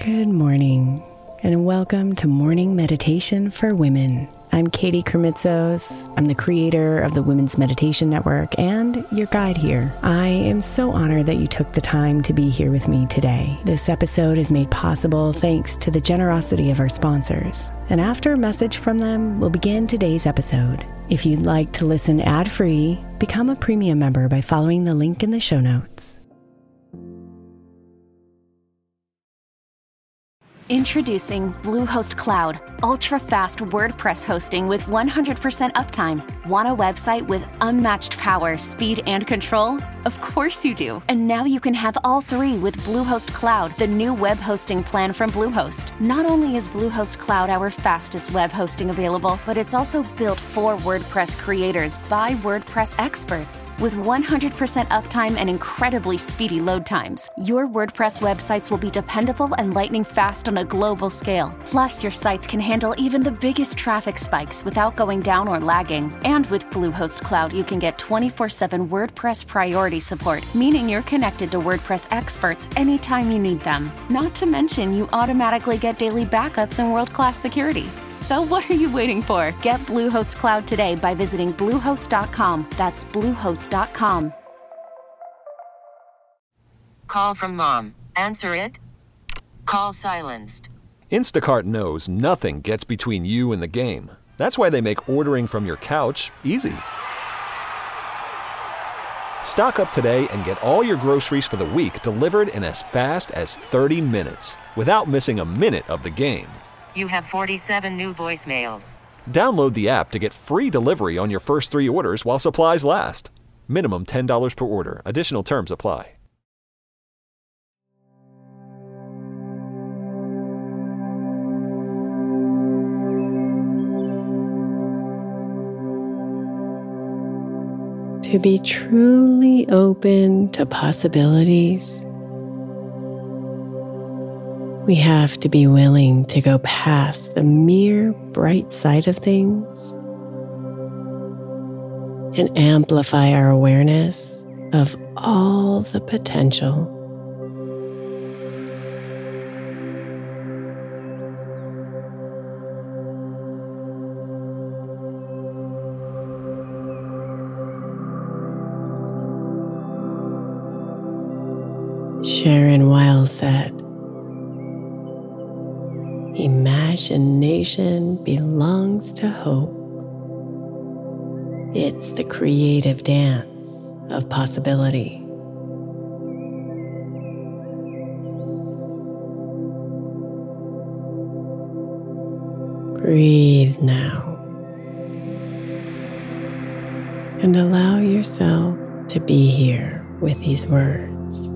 Good morning, and welcome to Morning Meditation for Women. I'm Katie Kermitzos. I'm the creator of the Women's Meditation Network and your guide here. I am so honored that you took the time to be here with me today. This episode is made possible thanks to the generosity of our sponsors. And after a message from them, we'll begin today's episode. If you'd like to listen ad-free, become a premium member by following the link in the show notes. Introducing Bluehost Cloud, ultra-fast WordPress hosting with 100% uptime. Want a website with unmatched power, speed, and control? Of course you do. And now you can have all three with Bluehost Cloud, the new web hosting plan from Bluehost. Not only is Bluehost Cloud our fastest web hosting available, but it's also built for WordPress creators by WordPress experts. With 100% uptime and incredibly speedy load times, your WordPress websites will be dependable and lightning fast on a global scale. Plus, your sites can handle even the biggest traffic spikes without going down or lagging. And with Bluehost Cloud, you can get 24/7 WordPress priority support, meaning you're connected to WordPress experts anytime you need them. Not to mention, you automatically get daily backups and world-class security. So what are you waiting for? Get Bluehost Cloud today by visiting Bluehost.com. That's Bluehost.com. Call from mom. Answer it. Call silenced. Instacart knows nothing gets between you and the game. That's why they make ordering from your couch easy. Stock up today and get all your groceries for the week delivered in as fast as 30 minutes without missing a minute of the game. You have 47 new voicemails. Download the app to get free delivery on your first 3 orders while supplies last. Minimum $10 per order. Additional terms apply. To be truly open to possibilities, we have to be willing to go past the mere bright side of things and amplify our awareness of all the potential. Sharon Weil said, "Imagination belongs to hope. It's the creative dance of possibility." Breathe now and allow yourself to be here with these words.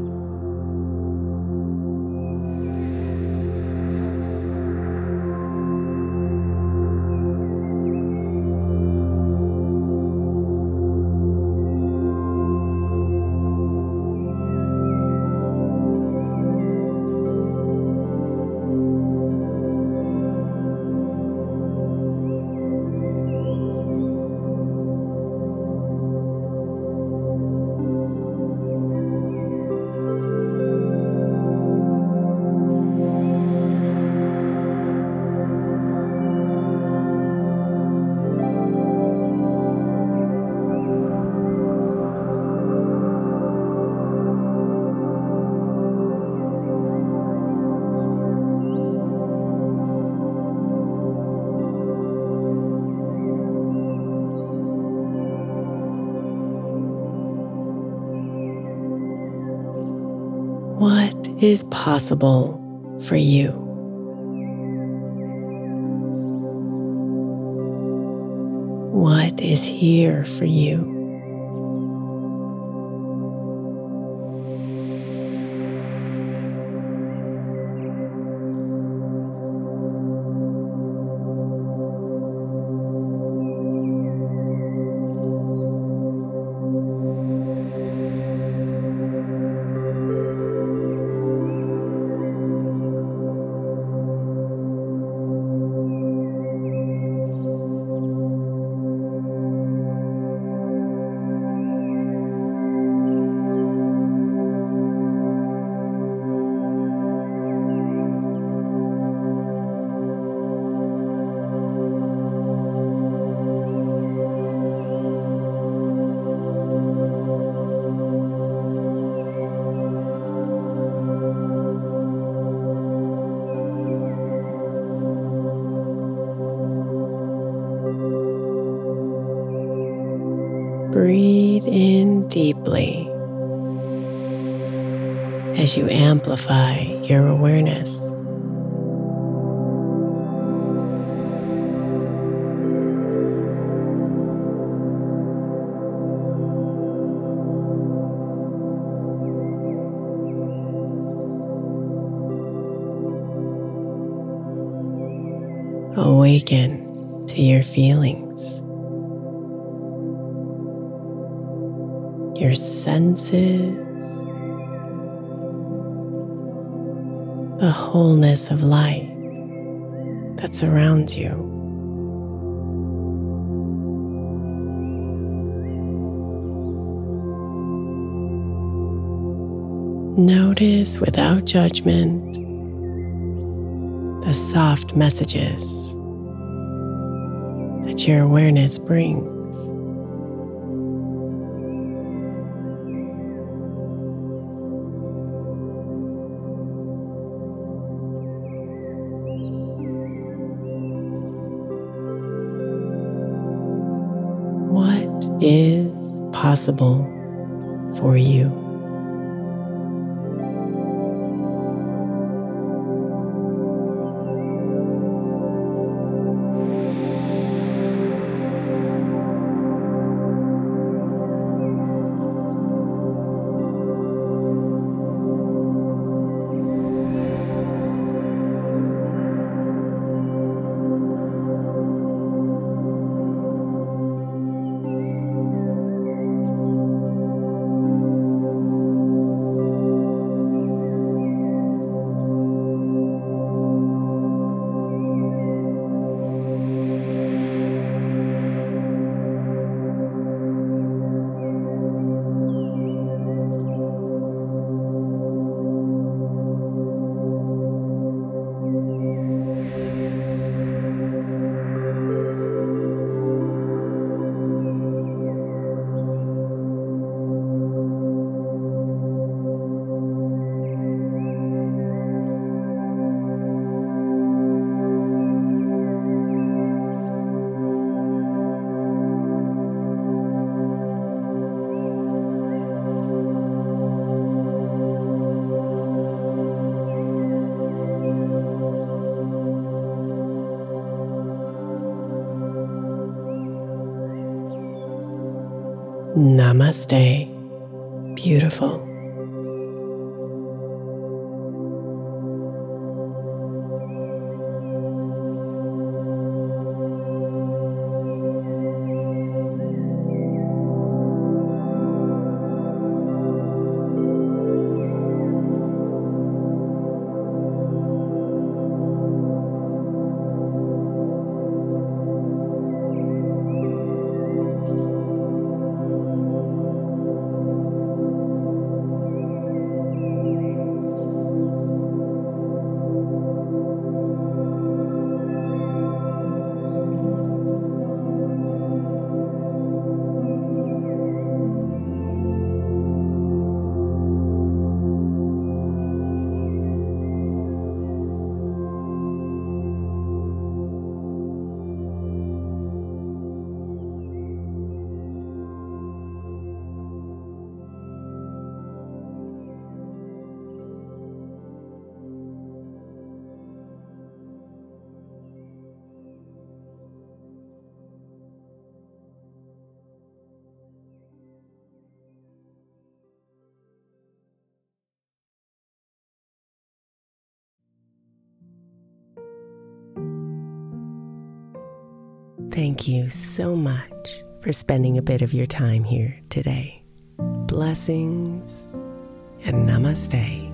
What is possible for you? What is here for you? breathe in deeply as you amplify your awareness. Awaken to your feelings, your senses, the wholeness of life that surrounds you. Notice without judgment the soft messages that your awareness brings. What is possible for you? Namaste, beautiful. Thank you so much for spending a bit of your time here today. Blessings and namaste.